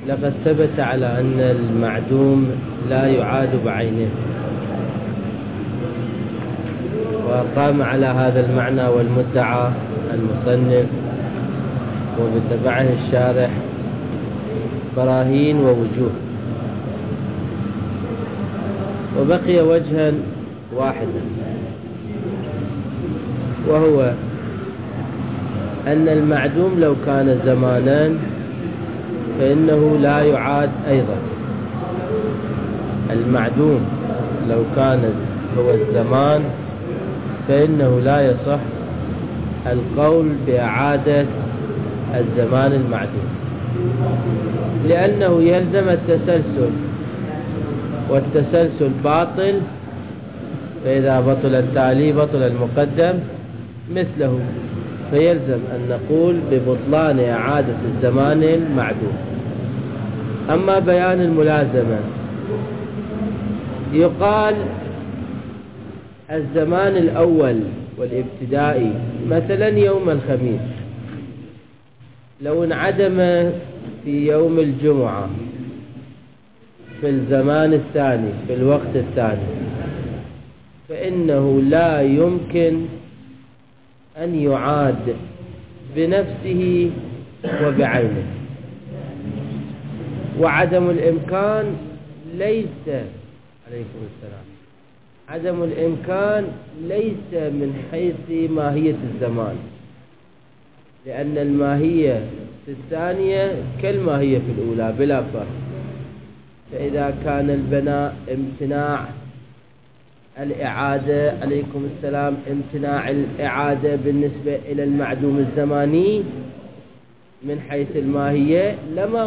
لقد ثبت على أن المعدوم لا يعاد بعينه، وقام على هذا المعنى والمدعى المصنف وبتبعه الشارح براهين ووجوه، وبقي وجها واحدا، وهو أن المعدوم لو كان زمانا فإنه لا يعاد أيضا. المعدوم لو كان هو الزمان فإنه لا يصح القول بإعادة الزمان المعدوم، لأنه يلزم التسلسل، والتسلسل باطل، فإذا بطل التالي بطل المقدم مثله، فيلزم أن نقول ببطلان إعادة الزمان المعدوم. أما بيان الملازمة، يقال الزمان الأول والابتدائي مثلا يوم الخميس لو انعدم في يوم الجمعة في الزمان الثاني في الوقت الثاني فإنه لا يمكن أن يعاد بنفسه وبعينه. وعدم الإمكان ليس عليكم السلام عدم الإمكان ليس من حيث ماهية الزمان، لأن الماهية في الثانية كالماهية في الأولى بلا فرق. فإذا كان البناء امتناع الإعادة عليكم السلام امتناع الإعادة بالنسبة إلى المعدوم الزماني من حيث الماهية لما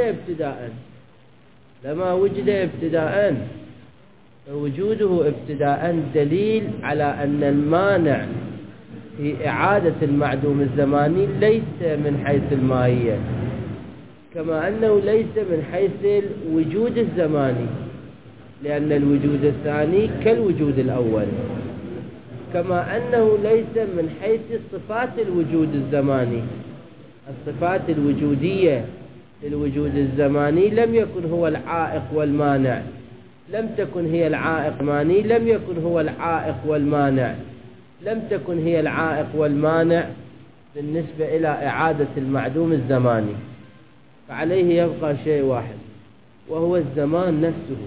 وجد ابتداء فوجوده ابتداء دليل على أن المانع في إعادة المعدوم الزماني ليس من حيث الماهية، كما أنه ليس من حيث الوجود الزماني، لأن الوجود الثاني كالوجود الأول، كما أنه ليس من حيث صفات الوجود الزماني. الصفات الوجودية للوجود الزماني لم يكن هو العائق والمانع، لم تكن هي العائق ماني، لم يكن هو العائق والمانع، لم تكن هي العائق والمانع بالنسبة إلى إعادة المعدوم الزماني. فعليه يبقى شيء واحد، وهو الزمان نفسه.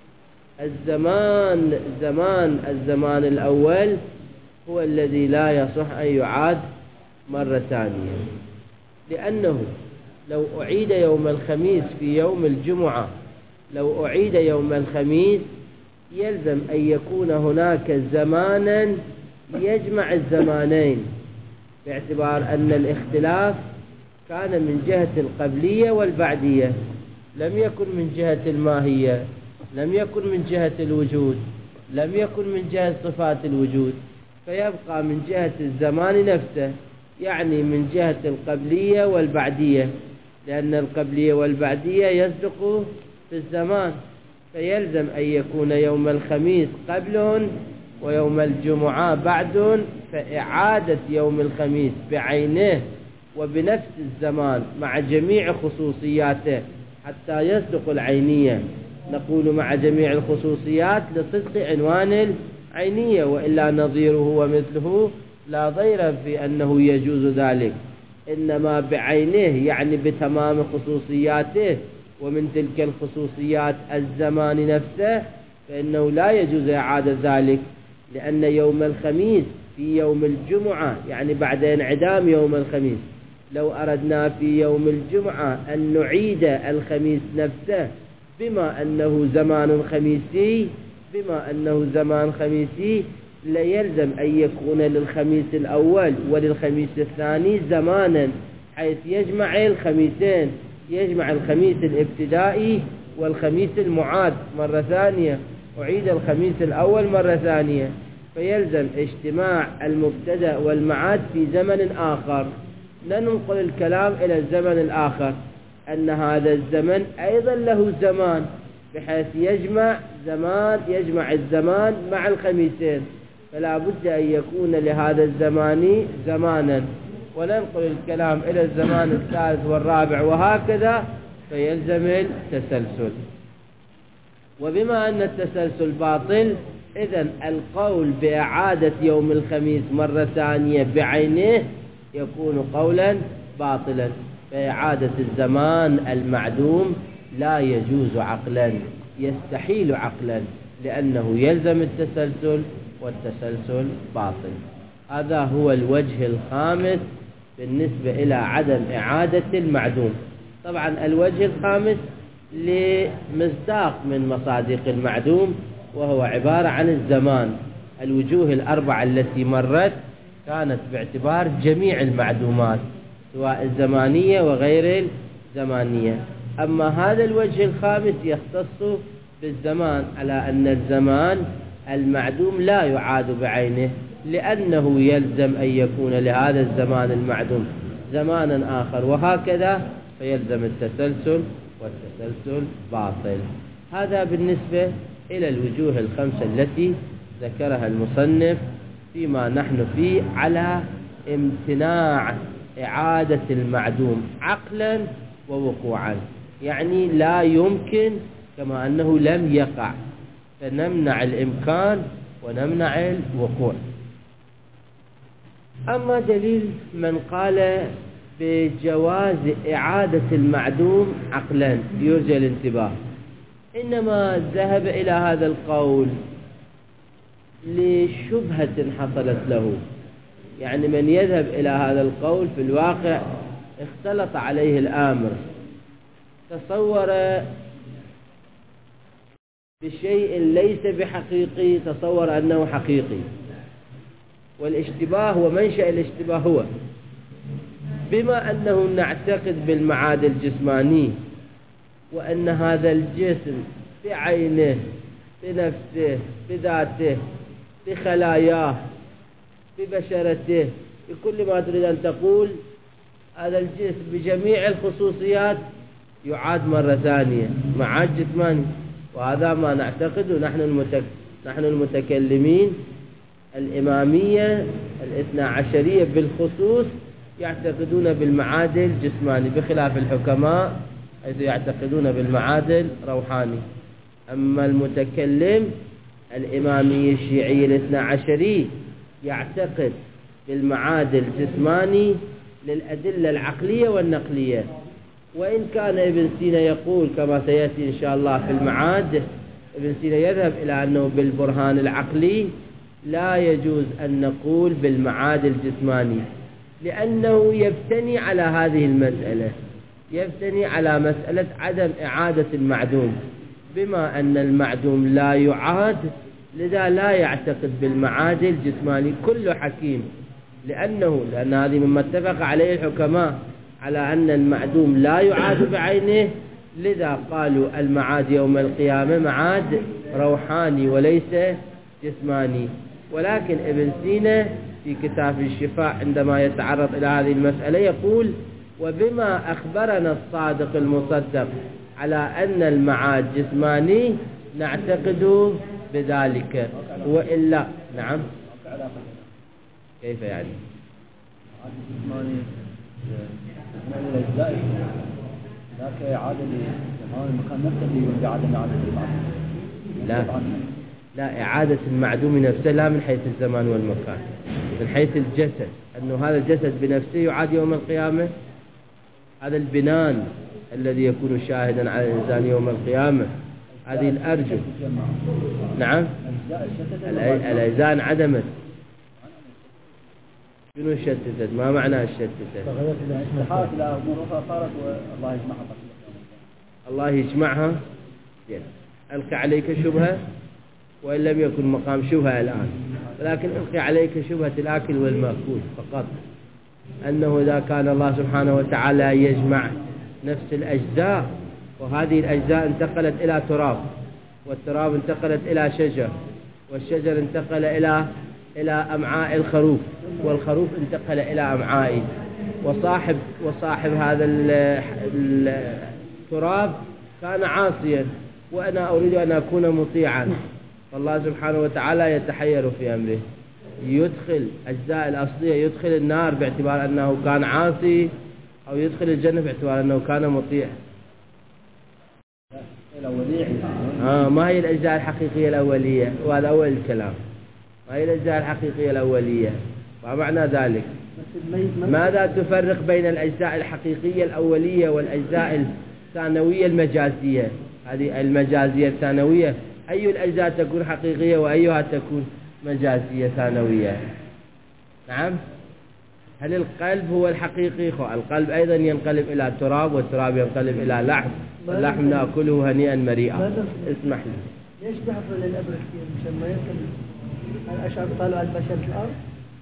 الزمان الأول هو الذي لا يصح أن يعاد مرة ثانية، لأنه لو أعيد يوم الخميس في يوم الجمعة، لو أعيد يوم الخميس يلزم أن يكون هناك زمانا يجمع الزمانين، باعتبار أن الاختلاف كان من جهة القبلية والبعدية، لم يكن من جهة الماهية، لم يكن من جهة الوجود، لم يكن من جهة صفات الوجود، فيبقى من جهة الزمان نفسه، يعني من جهة القبلية والبعدية، لأن القبلية والبعدية يصدق في الزمان، فيلزم أن يكون يوم الخميس قبل ويوم الجمعة بعد، فإعادة يوم الخميس بعينه وبنفس الزمان مع جميع خصوصياته حتى يصدق العينية. نقول مع جميع الخصوصيات لصدق عنوان العينية، وإلا نظيره ومثله لا ضير في أنه يجوز ذلك، إنما بعينه يعني بتمام خصوصياته، ومن تلك الخصوصيات الزمان نفسه، فإنه لا يجوز إعادة ذلك، لأن يوم الخميس في يوم الجمعة يعني بعد انعدام يوم الخميس، لو أردنا في يوم الجمعة أن نعيد الخميس نفسه بما أنه زمان خميسي ليلزم أن يكون للخميس الأول وللخميس الثاني زمانا، حيث يجمع الخميسين، يجمع الخميس الابتدائي والخميس المعاد مرة ثانية، أعيد الخميس الأول مرة ثانية، فيلزم اجتماع المبتدأ والمعاد في زمن آخر. ننقل الكلام إلى الزمن الآخر أن هذا الزمن أيضا له زمان، بحيث يجمع الزمان مع الخميسين، فلا بد أن يكون لهذا الزمان زمانا. وننقل الكلام إلى الزمان الثالث والرابع وهكذا، فيلزم التسلسل. وبما أن التسلسل باطل، إذن القول بإعادة يوم الخميس مرة ثانية بعينه يكون قولا باطلا، فإعادة الزمان المعدوم لا يجوز عقلا، يستحيل عقلا، لأنه يلزم التسلسل، والتسلسل باطل. هذا هو الوجه الخامس بالنسبة إلى عدم إعادة المعدوم. طبعا الوجه الخامس لمصداق من مصادق المعدوم، وهو عبارة عن الزمان. الوجوه الأربعة التي مرت كانت باعتبار جميع المعدومات، سواء الزمانية وغير الزمانية. أما هذا الوجه الخامس يختص بالزمان، على أن الزمان المعدوم لا يعاد بعينه، لأنه يلزم أن يكون لهذا الزمان المعدوم زمانا آخر، وهكذا فيلزم التسلسل، والتسلسل باطل. هذا بالنسبة إلى الوجوه الخمسة التي ذكرها المصنف فيما نحن فيه على امتناع إعادة المعدوم عقلا ووقوعا، يعني لا يمكن كما أنه لم يقع، فنمنع الإمكان ونمنع الوقوع. أما دليل من قال بجواز إعادة المعدوم عقلا يرجى الانتباه، إنما ذهب إلى هذا القول لشبهة حصلت له. يعني من يذهب إلى هذا القول في الواقع اختلط عليه الأمر، تصور بشيء ليس بحقيقي، تصور أنه حقيقي. والاشتباه ومنشأ الاشتباه هو بما أنه نعتقد بالمعاد الجسماني، وأن هذا الجسم بعينه بنفسه بذاته بخلاياه ببشرته بكل ما تريد أن تقول، هذا الجسم بجميع الخصوصيات يعاد مرة ثانية معاد جسماني. وهذا ما نعتقده نحن المتكلمين الإمامية الاثنى عشرية بالخصوص يعتقدون بالمعاد الجسماني، بخلاف الحكماء حيث يعتقدون بالمعاد الروحاني. أما المتكلم الإمامي الشيعي الاثنى عشري يعتقد بالمعاد الجسماني للأدلة العقلية والنقلية. وإن كان ابن سينا يقول كما سيأتي إن شاء الله في المعاد، ابن سينا يذهب إلى أنه بالبرهان العقلي لا يجوز أن نقول بالمعاد الجسماني، لأنه يبتني على هذه المسألة، يبتني على مسألة عدم إعادة المعدوم. بما أن المعدوم لا يعاد، لذا لا يعتقد بالمعاد الجسماني كل حكيم، لأن هذه مما اتفق عليه الحكماء على أن المعدوم لا يعاد بعينه، لذا قالوا المعاد يوم القيامة معاد روحاني وليس جسماني. ولكن ابن سينا في كتاب الشفاء عندما يتعرض إلى هذه المسألة يقول: وبما أخبرنا الصادق المصدق على أن المعاد جسماني نعتقد بذلك، وإلا نعم. كيف يعني؟ ذاك إعادة لزمان المكان نفسه بعدم إعادة المعدوم. لا إعادة المعدوم نفسه لا من حيث الزمان والمكان، من حيث الجسد، أنه هذا الجسد بنفسه يعاد يوم القيامة. هذا البنان الذي يكون شاهدا على الإنسان يوم القيامة، هذه الأرجل. نعم، الأجزاء انعدمت. شنو الشتتت؟ ما معنى الشتتت؟ الله يجمعها. ألقي عليك شبهة، وإن لم يكن مقام شبهة الآن، ولكن ألقي عليك شبهة الآكل والمأكول فقط، أنه إذا كان الله سبحانه وتعالى يجمع نفس الأجزاء، وهذه الأجزاء انتقلت إلى تراب، والتراب انتقلت إلى شجر، والشجر انتقل إلى أمعاء الخروف، والخروف انتقل إلى أمعائي، وصاحب هذا التراب كان عاصيا، وأنا أريد أن أكون مطيعا. فالله سبحانه وتعالى يتحير في أمره، يدخل أجزاء الأصلية، يدخل النار باعتبار أنه كان عاصي، أو يدخل الجنة باعتبار أنه كان مطيع. الأولية ما هي الأجزاء الحقيقية الأولية؟ وهذا أول الكلام. ما هي الأجزاء الحقيقية الأولية؟ ومعنى ذلك ماذا تفرق بين الأجزاء الحقيقية الأولية والأجزاء الثانوية المجازية؟ هذه المجازية الثانوية أي الأجزاء تكون حقيقية وأيها تكون مجازية ثانوية؟ نعم. هل القلب هو الحقيقي؟ القلب أيضا ينقلب إلى تراب، والتراب ينقلب إلى لحم، واللحم نأكله هنيئا مريئا. اسمح لي. ليش بحفر للأبرة كثير مشان ما يركب الأشعار طالوا على البشر في الأرض؟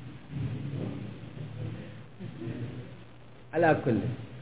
على كل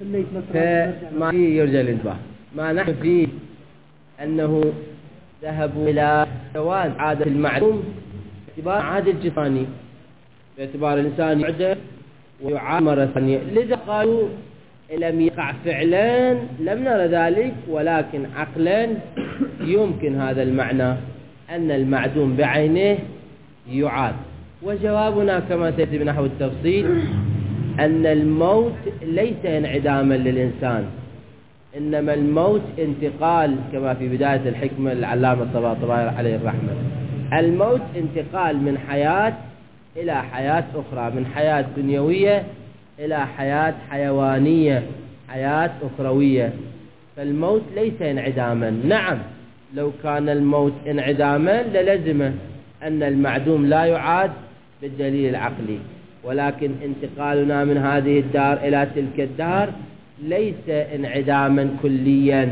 فما يرجى الانتباه. ما نحن فيه أنه ذهبوا إلى جواز عادة المعدوم باعتبار عادة الجسماني، باعتبار الإنسان يعدى ويعاد مرة ثانية. لذا قالوا لم يقع فعلا لم نرى ذلك، ولكن عقلا يمكن هذا المعنى أن المعدوم بعينه يعاد. وجوابنا كما سيأتي بنحو التفصيل أن الموت ليس انعداما للإنسان، إنما الموت انتقال، كما في بداية الحكمة العلامة الطباطبائي عليه الرحمة. الموت انتقال من حياة إلى حياة أخرى، من حياة دنيوية إلى حياة حيوانية، حياة أخروية. فالموت ليس انعداما. نعم، لو كان الموت انعداما للزم أن المعدوم لا يعاد بالدليل العقلي، ولكن انتقالنا من هذه الدار إلى تلك الدار ليس انعداما كليا،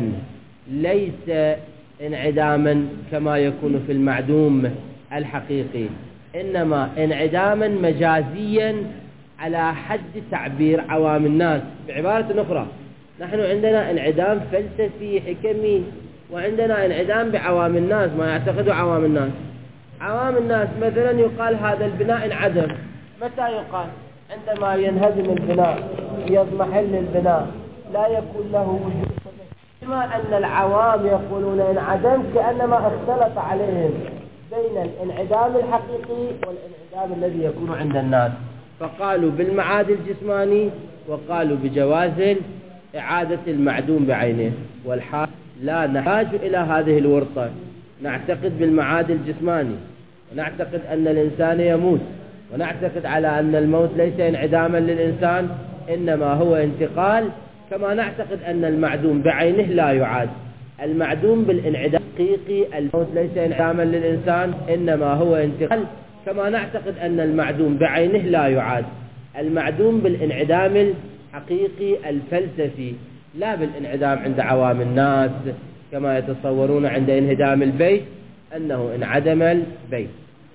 ليس انعداما كما يكون في المعدوم الحقيقي، إنما انعداما مجازيا على حد تعبير عوام الناس. بعبارة أخرى، نحن عندنا انعدام فلسفي حكمي، وعندنا انعدام بعوام الناس، ما يعتقد عوام الناس. عوام الناس مثلا يقال هذا البناء انعدم. متى يقال؟ عندما ينهدم البناء، يضمحل البناء، لا يكون له وجود. بما أن العوام يقولون انعدم كأنما اختلط عليهم بين الانعدام الحقيقي والانعدام الذي يكون عند الناس، فقالوا بالمعاد الجسماني وقالوا بجواز إعادة المعدوم بعينه. والحال لا نحتاج إلى هذه الورطة، نعتقد بالمعاد الجسماني، ونعتقد أن الإنسان يموت، ونعتقد على أن الموت ليس انعداما للإنسان إنما هو انتقال، كما نعتقد أن المعدوم بعينه لا يعاد. المعدوم بالانعدام الحقيقي، الموت ليس انعداما للإنسان إنما هو انتقال، كما نعتقد أن المعدوم بعينه لا يعاد. المعدوم بالانعدام الحقيقي الفلسفي، لا بالانعدام عند عوام الناس كما يتصورون عند انهدام البيت أنه انعدم البيت.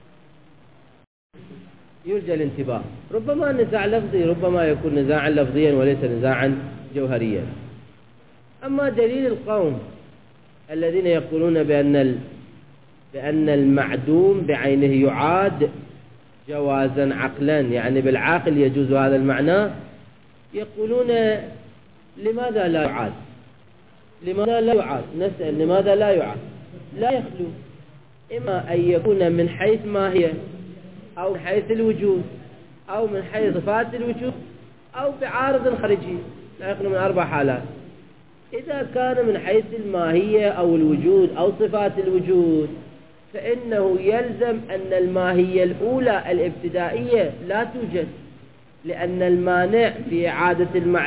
يرجى الانتباه. ربما نزاع لفظي، ربما يكون نزاعا لفظيا وليس نزاعا جوهريا. أما دليل القوم الذين يقولون بأن المعدوم بعينه يعاد جوازا عقلا، يعني بالعاقل يجوز هذا المعنى، يقولون لماذا لا يعاد؟ لماذا لا يعاد؟ نسأل لماذا لا يعاد؟ لا يخلو إما أن يكون من حيث ماهية، أو من حيث الوجود، أو من حيث صفات الوجود، أو بعارض خارجي، لا يخلو من 4 حالات. إذا كان من حيث الماهية أو الوجود أو صفات الوجود، فإنه يلزم أن الماهية الأولى الابتدائية لا توجد، لأن المانع في إعادة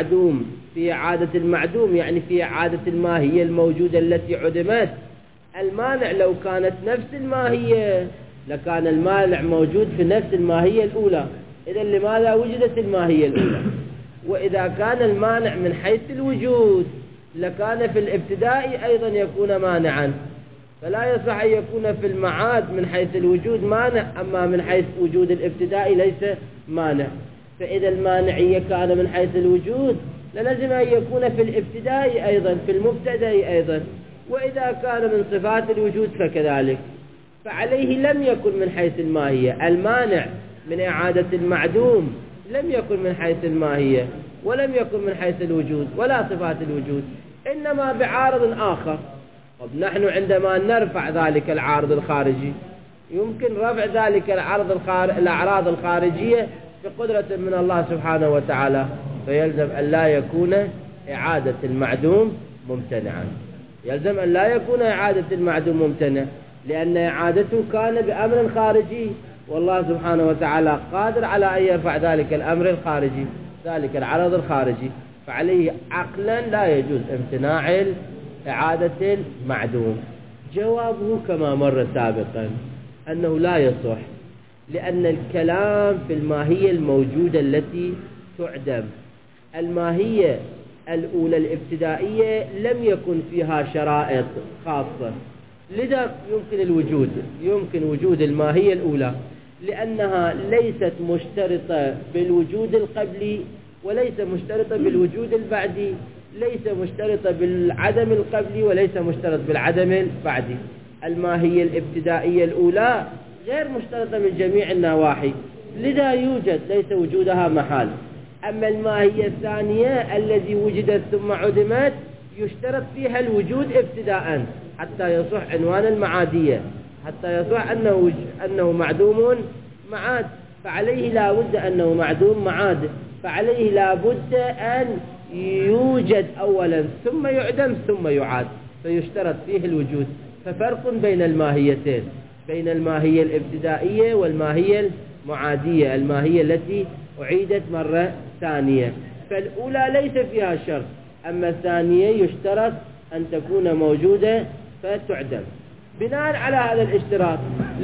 المعدوم يعني في إعادة الماهية الموجودة التي عدمت. المانع لو كانت نفس الماهية لكان المانع موجود في نفس الماهية الأولى، إذا لماذا وجدت الماهية الأولى؟ وإذا كان المانع من حيث الوجود لكان في الابتدائي أيضا يكون مانعا، فلا يصح أن يكون في المعاد من حيث الوجود مانع، أما من حيث وجود الابتدائي ليس مانع. فإذا المانعية كان من حيث الوجود للزم أن يكون في الابتدائي أيضا، في المبتدئ أيضا، وإذا كان من صفات الوجود فكذلك. فعليه لم يكن من حيث الماهية. المانع من إعادة المعدوم لم يكن من حيث الماهية، ولم يكن من حيث الوجود ولا صفات الوجود، إنما بعارض آخر. طب نحن عندما نرفع ذلك العارض الخارجي، يمكن رفع ذلك الأعراض الخارجية بقدرة من الله سبحانه وتعالى، فيلزم أن لا يكون إعادة المعدوم ممتنعا. يلزم أن لا يكون إعادة المعدوم ممتنع، لأن إعادته كان بأمر خارجي، والله سبحانه وتعالى قادر على أن يرفع ذلك الأمر الخارجي، ذلك العرض الخارجي، فعليه عقلا لا يجوز امتناع إعادة المعدوم. جوابه كما مر سابقا أنه لا يصح، لأن الكلام في الماهية الموجودة التي تعدم. الماهية الأولى الابتدائية لم يكن فيها شرائط خاصة، لذا يمكن وجود الماهية الأولى، لأنها ليست مشترطة بالوجود القبلي، وليس مشترطة بالوجود البعدي، ليس مشترطة بالعدم القبلي، وليس مشترط بالعدم البعدي. الماهية الابتدائية الأولى غير مشترطة من جميع النواحي، لذا يوجد ليس وجودها محال. أما الماهية الثانية الذي وجدت ثم عدمت يشترط فيها الوجود ابتداء حتى يصح عنوان المعادية، حتى يصح أنه معدوم معاد، فعليه لا بد أنه معدوم معاد، فعليه لا بد أن يوجد أولا ثم يعدم ثم يعاد، فيشترط فيه الوجود. ففرق بين الماهيتين، بين الماهية الابتدائية والماهية المعادية، الماهية التي أعيدت مرة ثانية. فالأولى ليس فيها شرط، أما الثانية يشترط أن تكون موجودة فتعدم. بناء على هذا الاشتراط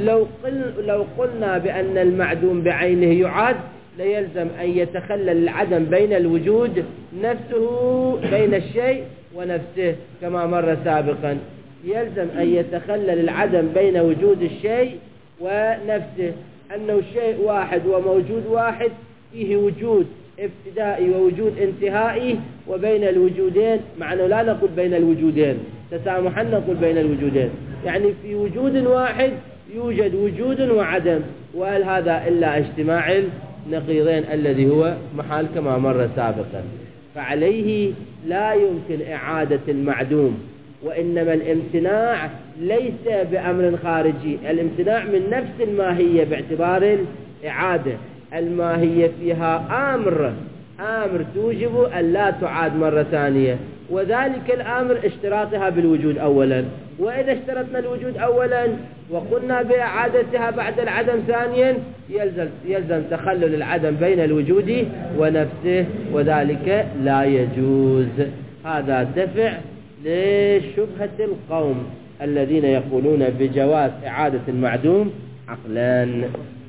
لو قلنا بأن المعدوم بعينه يعاد، ليلزم أن يتخلل العدم بين الوجود نفسه، بين الشيء ونفسه كما مر سابقا. يلزم أن يتخلل العدم بين وجود الشيء ونفسه، أنه شيء واحد وموجود واحد فيه وجود ابتدائي ووجود انتهائي، وبين الوجودين معنى لا نقول بين الوجودين تسامحا، نقول بين الوجودين، يعني في وجود واحد يوجد وجود وعدم، وهل هذا إلا اجتماع النقيضين الذي هو محال كما مر سابقا. فعليه لا يمكن إعادة المعدوم، وإنما الامتناع ليس بأمر خارجي، الامتناع من نفس الماهية باعتبار الإعادة. الماهية فيها أمر توجب أن لا تعاد مرة ثانية، وذلك الأمر اشتراطها بالوجود أولا، وإذا اشترطنا الوجود أولا وقلنا بإعادتها بعد العدم ثانيا يلزم تخلل العدم بين الوجود ونفسه، وذلك لا يجوز. هذا دفع لشبهة القوم الذين يقولون بجواز إعادة المعدوم عقلان.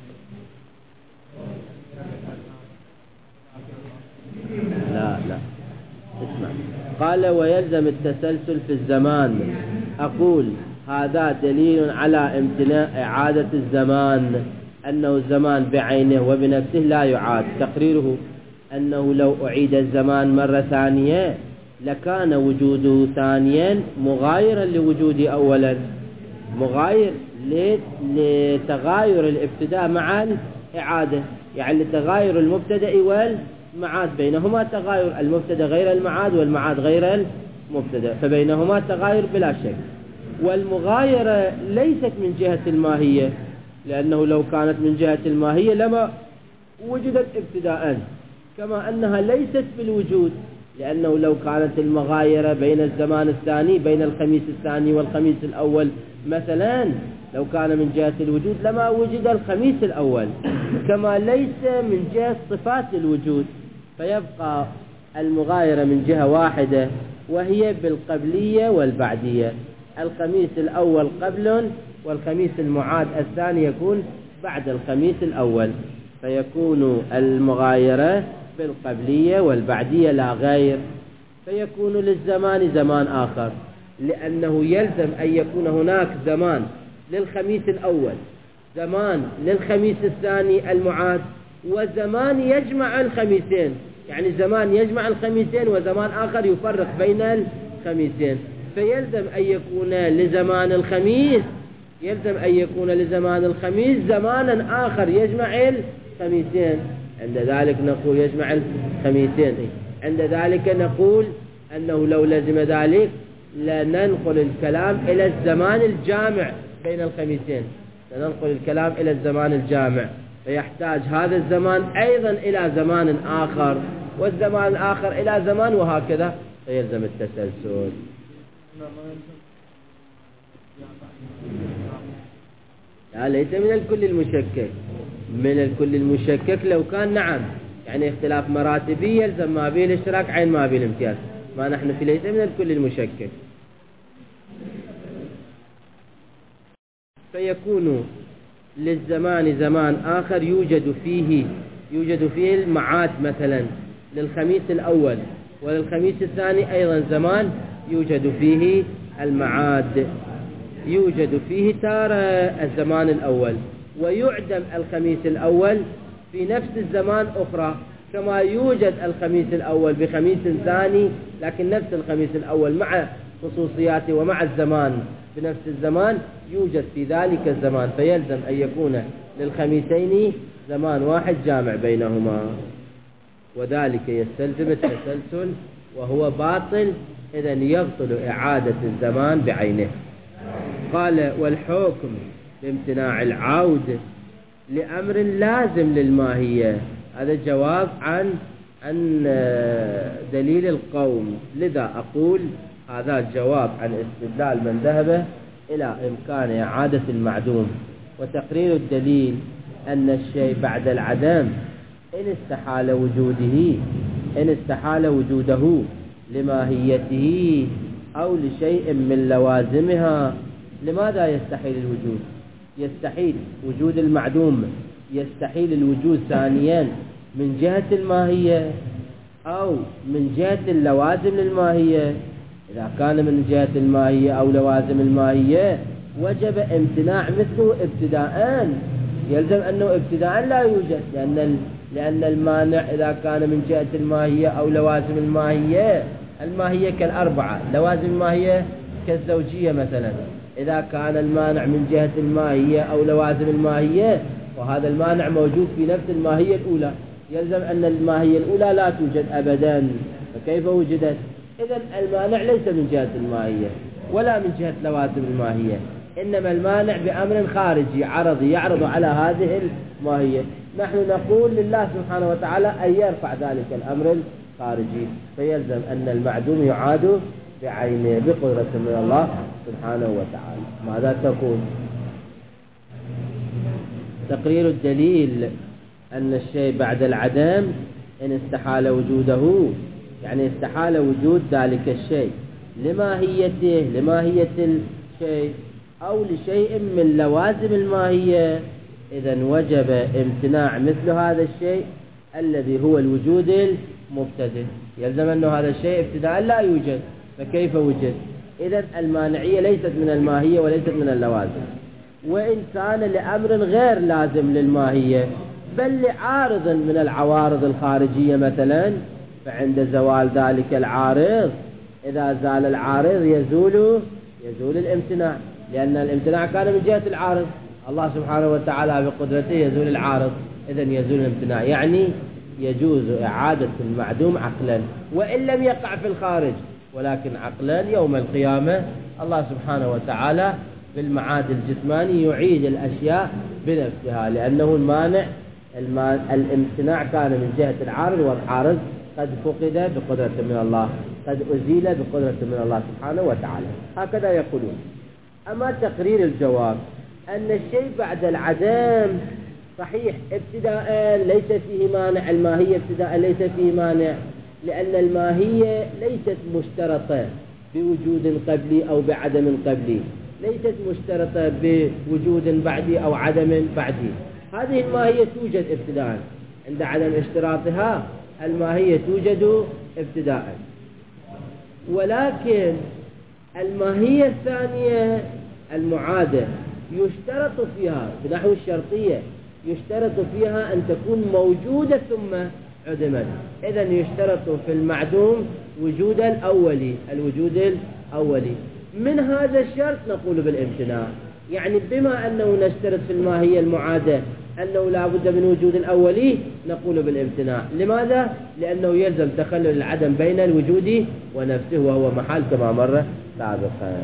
لا اسمع، قال ويلزم التسلسل في الزمان. أقول هذا دليل على امتناع إعادة الزمان، أنه الزمان بعينه وبنفسه لا يعاد. تقريره أنه لو أعيد الزمان مرة ثانية لكان وجوده ثانيا مغايرا لوجوده أولا، مغاير لتغاير الابتداء مع الإعادة، يعني لتغاير المبتدأ والمعاد، بينهما تغاير، المبتدأ غير المعاد والمعاد غير المبتدأ، فبينهما تغاير بلا شك. والمغايرة ليست من جهة الماهية، لأنه لو كانت من جهة الماهية لما وجدت ابتداء، كما أنها ليست بالوجود، لأنه لو كانت المغايرة بين الزمان الثاني، بين الخميس الثاني والخميس الأول مثلا، لو كان من جهة الوجود لما وجد الخميس الأول، كما ليس من جهة صفات الوجود، فيبقى المغايرة من جهة واحدة وهي بالقبلية والبعدية. الخميس الأول قبل، والخميس المعاد الثاني يكون بعد الخميس الأول، فيكون المغايرة بالقبلية والبعدية لا غير، فيكون للزمان زمان آخر، لأنه يلزم أن يكون هناك زمان للخميس الأول، زمان للخميس الثاني المعاد، وزمان يجمع الخميسين، يعني زمان يجمع الخميسين وزمان آخر يفرق بين الخميسين. فيلزم أن يكون لزمان الخميس، يلزم أن يكون لزمان الخميس زمانا آخر يجمع الخميسين، عند ذلك نقول يجمع الخميسين. عند ذلك نقول أنه لو لزم ذلك لننقل الكلام إلى الزمان الجامع بين الخميسين، لننقل الكلام إلى الزمان الجامع، فيحتاج هذا الزمان أيضا إلى زمان آخر، والزمان الآخر إلى زمان، وهكذا، فيلزم التسلسل. لا، ليس من الكل المشكك. من الكل المشكك لو كان نعم، يعني اختلاف مراتبي يلزم ما به الاشتراك عين ما به الامتياز، ما نحن في ليس من الكل المشكك. فيكون للزمان زمان آخر يوجد فيه المعاد، مثلا للخميس الأول وللخميس الثاني أيضا زمان يوجد فيه المعاد، يوجد فيه تارة الزمان الأول، ويعدم الخميس الأول في نفس الزمان أخرى، كما يوجد الخميس الأول بخميس ثاني، لكن نفس الخميس الأول مع خصوصياته ومع الزمان بنفس الزمان يوجد في ذلك الزمان، فيلزم أن يكون للخميسين زمان واحد جامع بينهما، وذلك يستلزم التسلسل وهو باطل، إذن يبطل إعادة الزمان بعينه. قال: والحكم بامتناع العود لأمر لازم للماهية. هذا جواب عن دليل القوم، لذا أقول هذا الجواب عن استدلال من ذهب إلى إمكان إعادة المعدوم. وتقرير الدليل أن الشيء بعد العدم إن استحال وجوده لماهيته أو لشيء من لوازمها. لماذا يستحيل الوجود؟ يستحيل وجود المعدوم، يستحيل الوجود ثانيا من جهة الماهية أو من جهة اللوازم للماهية. إذا كان من جهة الماهية أو لوازم الماهية وجب امتناع مثله ابتداءً، يلزم أنه ابتداءً لا يوجد، لأن المانع إذا كان من جهة الماهية أو لوازم الماهية كالأربعة، لوازم الماهية كالزوجية مثلا. إذا كان المانع من جهة الماهية أو لوازم الماهية وهذا المانع موجود في نفس الماهية الأولى، يلزم أن الماهية الأولى لا توجد أبدا، فكيف وجدت؟ إذن المانع ليس من جهة الماهية ولا من جهة لوازم الماهية، إنما المانع بأمر خارجي عرضي يعرض على هذه الماهية. نحن نقول لله سبحانه وتعالى أن يرفع ذلك الأمر الخارجي، فيلزم أن المعدوم يعاد بعينه بقدرة من الله سبحانه وتعالى. ماذا تقول؟ تقرير الدليل أن الشيء بعد العدم إن استحال وجوده، يعني استحال وجود ذلك الشيء لماهية الشيء أو لشيء من لوازم الماهية، إذن وجب امتناع مثل هذا الشيء الذي هو الوجود المبتدئ. يلزم أنه هذا الشيء ابتداء لا يوجد، فكيف وجد؟ إذن المانعية ليست من الماهية وليست من اللوازم، وإن كان لأمر غير لازم للماهية بل لعارض من العوارض الخارجية مثلا، فعند زوال ذلك العارض، إذا زال العارض يزول الامتناع، لأن الامتناع كان من جهة العارض. الله سبحانه وتعالى بقدرته يزول العارض، إذن يزول الامتناع، يعني يجوز إعادة المعدوم عقلا وإن لم يقع في الخارج، ولكن عقلا يوم القيامة الله سبحانه وتعالى بالمعاد الجسماني يعيد الأشياء بنفسها، لأنه المانع الامتناع كان من جهة العارض، والعارض قد فقد بقدرة من الله، قد أزيل بقدرة من الله سبحانه وتعالى. هكذا يقولون. أما تقرير الجواب أن الشيء بعد العدم صحيح ابتداء ليس فيه مانع، الماهية ابتداء ليس فيه مانع، لأن الماهية ليست مشترطة بوجود قبلي أو بعدم قبلي، ليست مشترطة بوجود بعدي أو عدم بعدي. هذه الماهية توجد ابتداء، عند عدم اشتراطها الماهية توجد ابتداء، ولكن الماهية الثانية المعادة يشترط فيها بنحو الشرطية، يشترط فيها أن تكون موجودة ثم عدمت. إذن يشترط في المعدوم وجود الوجود الأولي. من هذا الشرط نقول بالامتناع، يعني بما أنه نشترط في الماهية المعادة أنه لا بد من وجود الأولي نقول بالامتناع. لماذا؟ لأنه يلزم تخلل العدم بين الوجود ونفسه، وهو محال كما مر سابقا.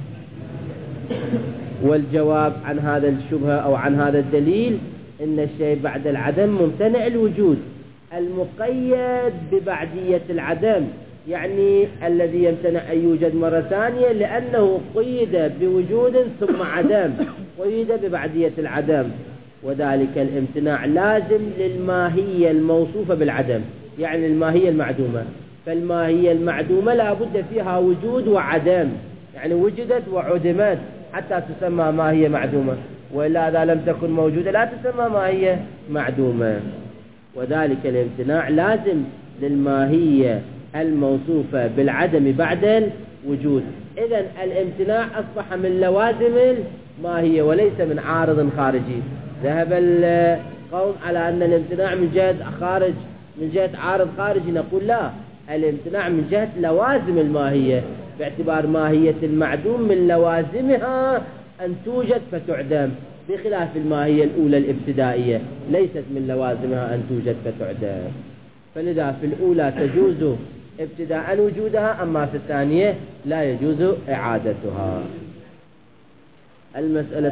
والجواب عن هذا الشبهة أو عن هذا الدليل إن الشيء بعد العدم ممتنع الوجود المقيد ببعدية العدم، يعني الذي يمتنع أن يوجد مرة ثانية لأنه قيد بوجود ثم عدم، قيد ببعدية العدم، وذلك الامتناع لازم للماهية الموصوفة بالعدم، يعني الماهية المعدومة. فالماهية المعدومة لا بد فيها وجود وعدم، يعني وجدت وعدمت حتى تسمى ماهية معدومة، وإلا إذا لم تكن موجودة لا تسمى ماهية معدومة. وذلك الامتناع لازم للماهية الموصوفة بالعدم بعد الوجود. إذن الامتناع أصبح من لوازم الماهية وليس من عارض خارجي. ذهب القوم على أن الامتناع من جهة عارض خارجي، نقول لا، الامتناع من جهة لوازم الماهية، باعتبار ماهية المعدوم من لوازمها أن توجد فتعدم، بخلاف الماهية الأولى الابتدائية ليست من لوازمها أن توجد فتعدم. فلذا في الأولى تجوز ابتداء وجودها، أما في الثانية لا يجوز إعادتها. المسألة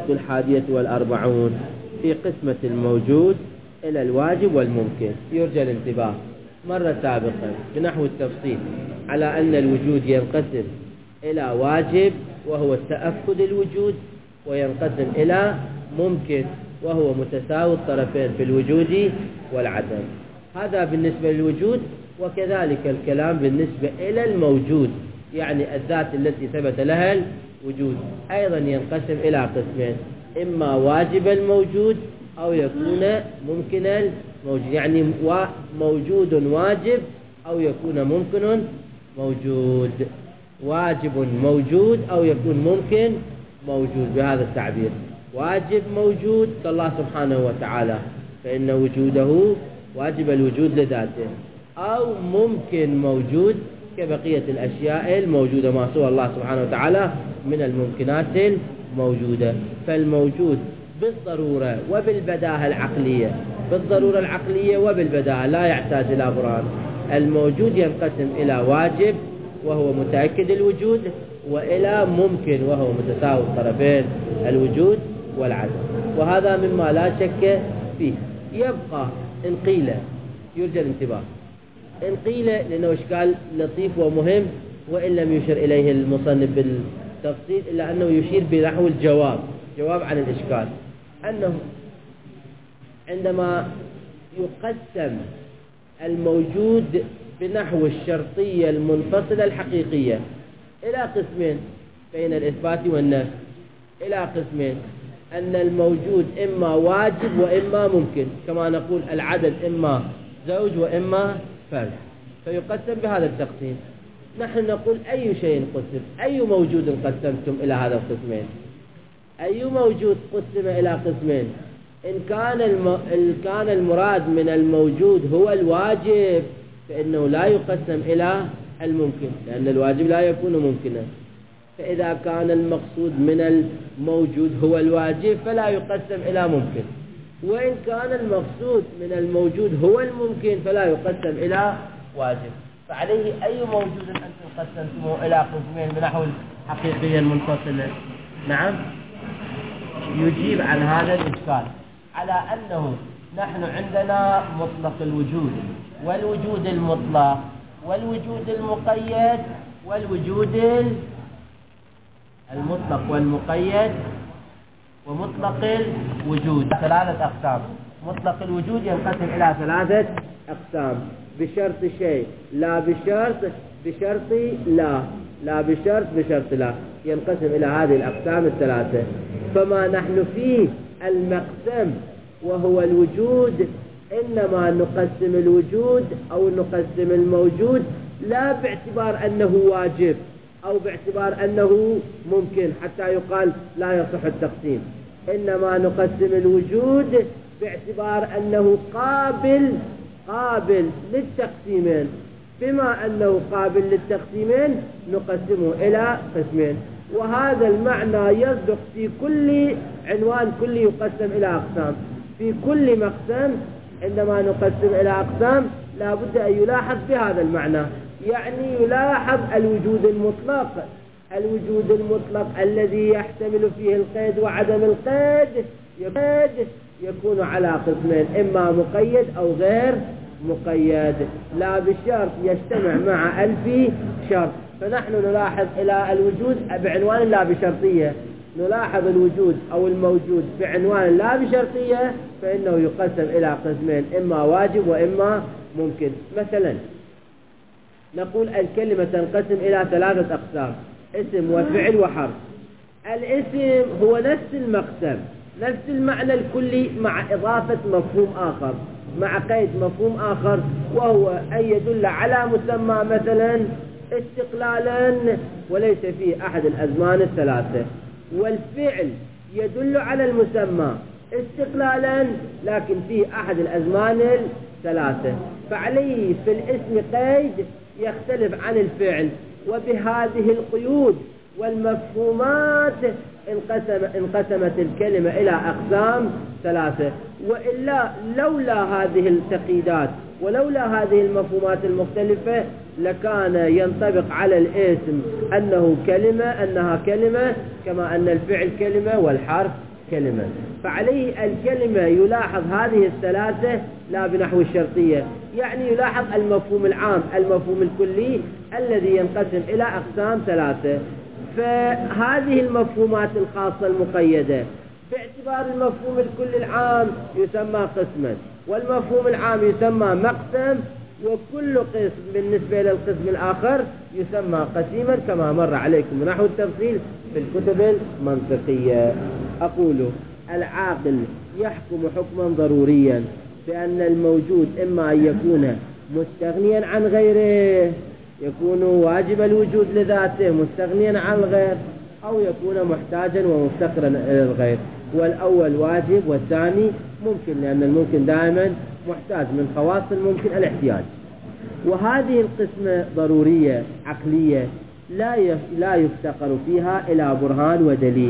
41 في قسمة الموجود إلى الواجب والممكن. يرجى الانتباه مرة سابقا بنحو التفصيل على أن الوجود ينقسم إلى واجب وهو التأكد الوجود، وينقسم إلى ممكن وهو متساوي الطرفين في الوجود والعدم. هذا بالنسبة للوجود، وكذلك الكلام بالنسبة إلى الموجود، يعني الذات التي ثبت لها الوجود أيضا ينقسم إلى قسمين: إما واجب الموجود أو يكون ممكن الموجود، يعني موجود واجب أو يكون ممكن موجود، واجب موجود أو يكون ممكن موجود. بهذا التعبير واجب موجود كالله سبحانه وتعالى فإن وجوده واجب الوجود لذاته، أو ممكن موجود كبقية الأشياء الموجودة ما سوى الله سبحانه وتعالى من الممكنات الموجودة. فالموجود بالضرورة وبالبداهة العقلية، بالضرورة العقلية وبالبداهة لا يحتاج إلى برهان. الموجود ينقسم إلى واجب وهو متأكد الوجود، وإلى ممكن وهو متساوي الطرفين الوجود والعدم، وهذا مما لا شك فيه. يبقى إن قيل، يرجى الانتباه، إن قيل لأنه إشكال لطيف ومهم وإن لم يشر إليه المصنف بالتفصيل إلا أنه يشير بنحو الجواب عن الإشكال، أنه عندما يقسم الموجود بنحو الشرطية المنفصلة الحقيقية إلى قسمين بين الإثبات والنفي، إلى قسمين: أن الموجود إما واجب وإما ممكن، كما نقول العدد إما زوج وإما فرد، فيقسم بهذا التقسيم. نحن نقول أي شيء قسم، أي موجود قسمتم إلى هذا القسمين؟ أي موجود قسم إلى قسمين؟ إن كان المراد من الموجود هو الواجب فإنه لا يقسم إلى الممكن، لأن الواجب لا يكون ممكنا. فإذا كان المقصود من الموجود هو الواجب فلا يقسم إلى ممكن، وإن كان المقصود من الموجود هو الممكن فلا يقسم إلى واجب. فعليه أي موجود أنتم قسمتموه إلى قسمين بنحو الحقيقية المنفصلة؟ نعم، يجيب عن هذا الإشكال على أنه نحن عندنا مطلق الوجود والوجود المطلق والوجود المقيد والوجود المطلق والمقيد ومطلق الوجود، ثلاثة أقسام. مطلق الوجود ينقسم إلى ثلاثة أقسام: بشرط شيء، لا بشرط، بشرط لا، لا بشرط، بشرط لا، ينقسم إلى هذه الأقسام الثلاثة. فما نحن فيه المقسم وهو الوجود، إنما نقسم الوجود أو نقسم الموجود لا باعتبار أنه واجب أو باعتبار أنه ممكن حتى يقال لا يصح التقسيم، إنما نقسم الوجود باعتبار أنه قابل للتقسيمين. بما أنه قابل للتقسيمين نقسمه إلى قسمين، وهذا المعنى يصدق في كل عنوان كل يقسم إلى أقسام. في كل مقسم عندما نقسم إلى أقسام لا بد أن يلاحظ بهذا المعنى، يعني يلاحظ الوجود المطلق، الوجود المطلق الذي يحتمل فيه القيد وعدم القيد يكون على قسمين: إما مقيد أو غير مقيد. لا بالشرط يجتمع مع ألف شرط. فنحن نلاحظ إلى الوجود بعنوان لا بشرطية، نلاحظ الوجود أو الموجود بعنوان لا بشرطية فإنه يقسم إلى قسمين، إما واجب وإما ممكن. مثلا نقول الكلمة تنقسم إلى 3 أقسام: اسم وفعل وحرف. الاسم هو نفس المقسم، نفس المعنى الكلي مع إضافة مفهوم آخر، مع قيد مفهوم آخر، وهو أن يدل على مسمى مثلا استقلالا وليس فيه أحد الأزمان الثلاثة. والفعل يدل على المسمى استقلالا لكن فيه أحد الأزمان الثلاثة، فعليه في الاسم قيد يختلف عن الفعل. وبهذه القيود والمفهومات انقسمت الكلمة إلى أقسام 3. وإلا لولا هذه التقييدات ولولا هذه المفهومات المختلفة لكان ينطبق على الاسم أنها كلمة كما أن الفعل كلمة والحرف كلمة. فعليه الكلمة يلاحظ هذه ال3 لا بنحو الشرطية، يعني يلاحظ المفهوم العام المفهوم الكلي الذي ينقسم إلى أقسام 3. فهذه المفهومات الخاصة المقيدة باعتبار المفهوم الكلي العام يسمى قسما، والمفهوم العام يسمى مقسم، وكل قسم بالنسبة للقسم الآخر يسمى قسيما كما مر عليكم نحو التفصيل في الكتب المنطقية. أقول العاقل يحكم حكما ضروريا بأن الموجود إما أن يكون مستغنيا عن غيره، يكون واجب الوجود لذاته مستغنيا عن الغير، أو يكون محتاجا ومفتقرا إلى الغير. والأول واجب والثاني ممكن، لأن الممكن دائما محتاج، من خواص الممكن الاحتياج. وهذه القسمة ضرورية عقلية لا يفتقر فيها إلى برهان ودليل.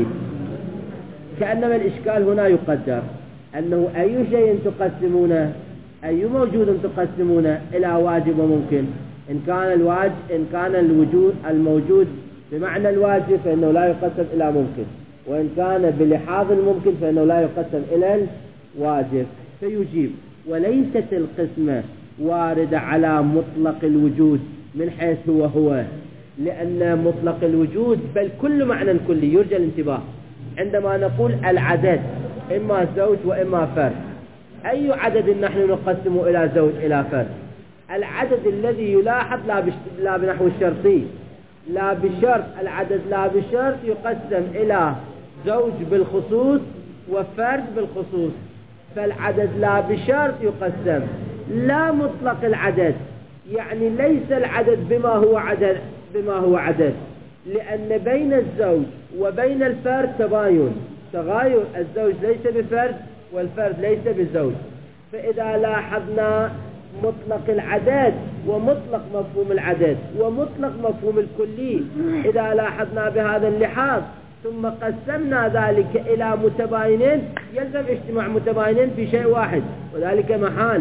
كأنما الإشكال هنا يقدر أنه أي شيء تقسمونه، أي موجود تقسمونه إلى واجب وممكن. إن كان الوجود الموجود بمعنى الواجب فإنه لا يقسم إلى ممكن، وإن كان بلحاظ الممكن فإنه لا يقسم إلى الواجب. فيجيب: وليست القسمة واردة على مطلق الوجود من حيث هو، لأن مطلق الوجود بل كل معنى كلي يرجى الانتباه. عندما نقول العدد إما زوج وإما فرد، أي عدد نحن نقسم إلى زوج إلى فرد؟ العدد الذي يلاحظ لا بنحو الشرطي، لا بشرط. العدد لا بشرط يقسم إلى زوج بالخصوص وفرد بالخصوص. فالعدد لا بشرط يقسم لا مطلق العدد، يعني ليس العدد بما هو عدد، لأن بين الزوج وبين الفرد تغاير. الزوج ليس بفرد والفرد ليس بزوج. فإذا لاحظنا مطلق العدد ومطلق مفهوم العدد ومطلق مفهوم الكلي، إذا لاحظنا بهذا اللحاظ ثم قسمنا ذلك إلى متباينين، يلزم اجتماع متباينين في شيء واحد، وذلك محال.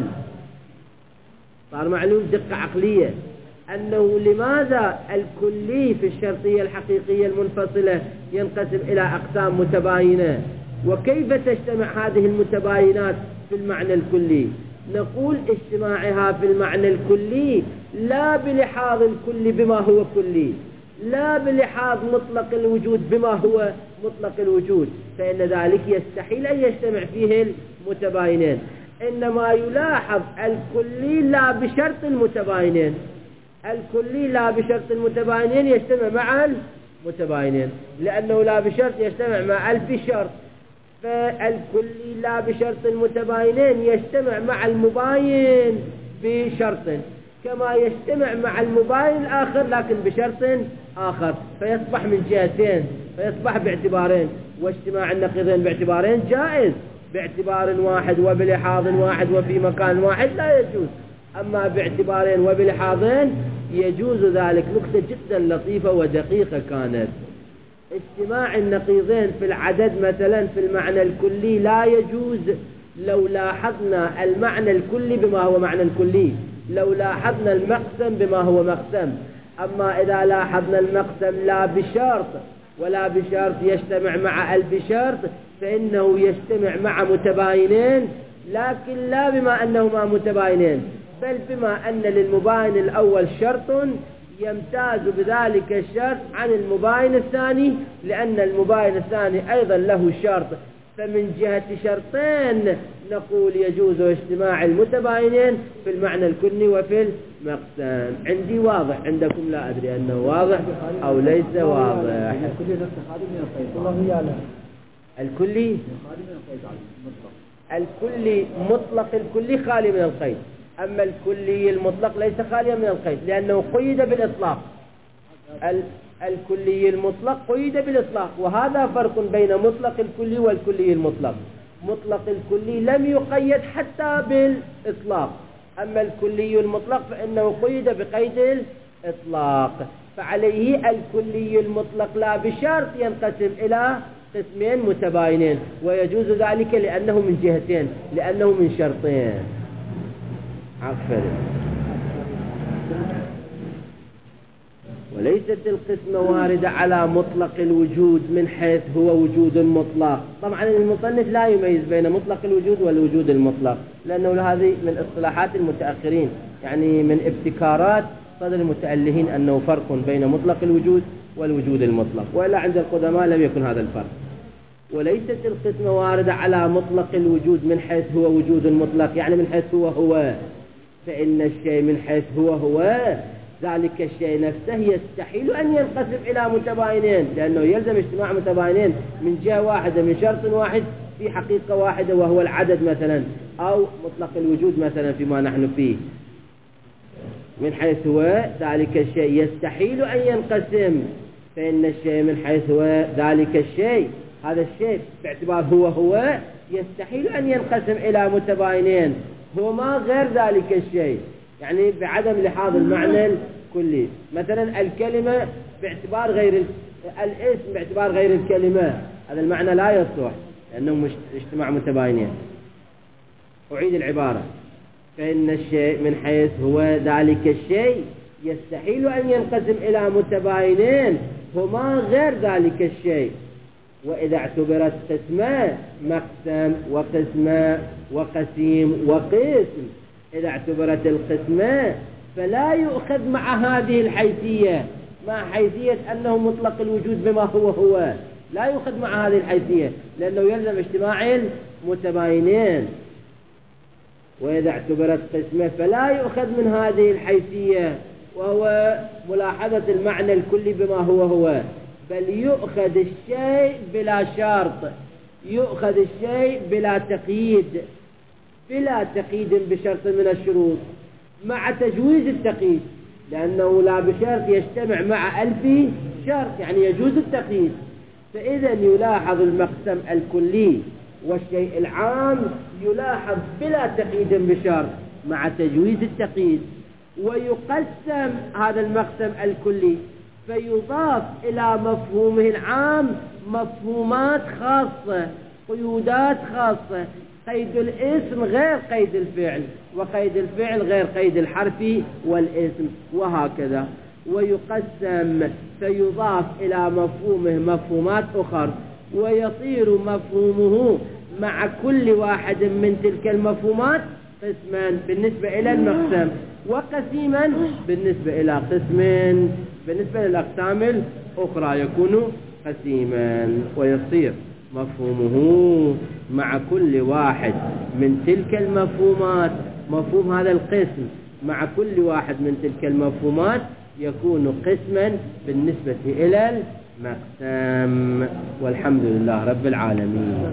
صار معلوم دقة عقلية أنه لماذا الكلي في الشرطية الحقيقية المنفصلة ينقسم إلى أقسام متباينة، وكيف تجتمع هذه المتباينات في المعنى الكلي. نقول اجتماعها في المعنى الكلي لا بلحاظ الكل بما هو كلي، لا بلحاظ مطلق الوجود بما هو مطلق الوجود، فإن ذلك يستحيل أن يجتمع فيه المتباينين. إنما يلاحظ الكلي لا بشرط المتباينين، الكلي لا بشرط المتباينين يجتمع مع المتباينين، لأنه لا بشرط يجتمع مع ألف شرط. فالكلي لا بشرط المتباينين يجتمع مع المباين بشرط، كما يجتمع مع المباين الآخر لكن بشرط آخر، فيصبح من جهتين، فيصبح باعتبارين. واجتماع النقيضين باعتبارين جائز، باعتبار واحد وبلحاظ واحد وفي مكان واحد لا يجوز، أما باعتبارين وبلحاظين يجوز ذلك. نكتة جدا لطيفة ودقيقة كانت. اجتماع النقيضين في العدد مثلا في المعنى الكلي لا يجوز لو لاحظنا المعنى الكلي بما هو معنى كلي، لو لاحظنا المقسم بما هو مقسم. أما إذا لاحظنا المقسم لا بشرط ولا بشرط يجتمع مع البشرط، فإنه يجتمع مع متباينين، لكن لا بما أنهما متباينين، بل بما أن للمباين الأول شرط يمتاز بذلك الشرط عن المباين الثاني، لأن المباين الثاني أيضا له شرط، فمن جهة شرطين نقول يجوز اجتماع المتباينين في المعنى الكلي وفي المقسم. عندي واضح، عندكم لا أدري أنه واضح أو ليس واضح. الكلي نفسه خالي من القيد. والله يعلم. الكلي خالي من القيد مطلق. الكلي مطلق، الكلي خالي من القيد، أما الكلي المطلق ليس خاليا من القيد لأنه قيد بالإطلاق. الكلي المطلق قيد بالإطلاق، وهذا فرق بين مطلق الكلي والكلي المطلق. مطلق الكلي لم يقيد حتى بالإطلاق، أما الكلي المطلق فإنه قيد بقيد الإطلاق، فعليه الكلي المطلق لا بشرط ينقسم إلى قسمين متباينين، ويجوز ذلك لأنه من جهتين، لأنه من شرطين. عفوا. وليست القسمة واردة على مطلق الوجود من حيث هو وجود مطلق. طبعا المصنف لا يميز بين مطلق الوجود والوجود المطلق، لأنه هذه من اصطلاحات المتأخرين، يعني من ابتكارات صدر المتألهين أنه فرق بين مطلق الوجود والوجود المطلق، وإلا عند القدماء لم يكن هذا الفرق. وليست القسمة واردة على مطلق الوجود من حيث هو وجود مطلق، يعني من حيث هو، فإن الشيء من حيث هو ذلك الشيء نفسه يستحيل أن ينقسم إلى متباينين، لأنه يلزم اجتماع متباينين من جهة واحدة، من شرط واحد في حقيقة واحدة وهو العدد مثلا، أو مطلق الوجود مثلا فيما نحن فيه. من حيث هو ذلك الشيء يستحيل أن ينقسم، فإن الشيء من حيث هو ذلك الشيء، هذا الشيء باعتبار هو يستحيل أن ينقسم إلى متباينين هما غير ذلك الشيء، يعني بعدم لحاظ المعنى الكلي. مثلا الكلمة باعتبار غير الاسم باعتبار غير الكلمة، هذا المعنى لا يصلح لأنه اجتماع متباينين. أعيد العبارة: فإن الشيء من حيث هو ذلك الشيء يستحيل أن ينقسم إلى متباينين هما غير ذلك الشيء، وإذا اعتبرت قسمة مقسم وقسمة وقسيم وقسم، إذا اعتبرت القسمة فلا يؤخذ مع هذه الحيثية، مع حيثية أنه مطلق الوجود بما هو، لا يؤخذ مع هذه الحيثية لأنه يلزم اجتماع المتباينين. وإذا اعتبرت قسمة فلا يؤخذ من هذه الحيثية، وهو ملاحظة المعنى الكلي بما هو، بل يؤخذ الشيء بلا شرط، يؤخذ الشيء بلا تقييد، بلا تقييد بشرط من الشروط، مع تجويز التقييد، لأنه لا بشرط يجتمع مع ألف شرط، يعني يجوز التقييد. فإذا يلاحظ المقسم الكلي والشيء العام يلاحظ بلا تقييد بشرط مع تجويز التقييد، ويقسم هذا المقسم الكلي فيضاف إلى مفهومه العام مفهومات خاصة، قيودات خاصة، قيد الاسم غير قيد الفعل، وقيد الفعل غير قيد الحرف والاسم، وهكذا. ويقسم فيضاف إلى مفهومه مفهومات أخرى، ويصير مفهومه مع كل واحد من تلك المفهومات قسما بالنسبة إلى المقسم، وقسيما بالنسبة إلى قسم، بالنسبة للأقسام الأخرى يكون قسيما. ويصير مفهومه مع كل واحد من تلك المفهومات، مفهوم هذا القسم مع كل واحد من تلك المفهومات يكون قسما بالنسبة إلى المقسم. والحمد لله رب العالمين.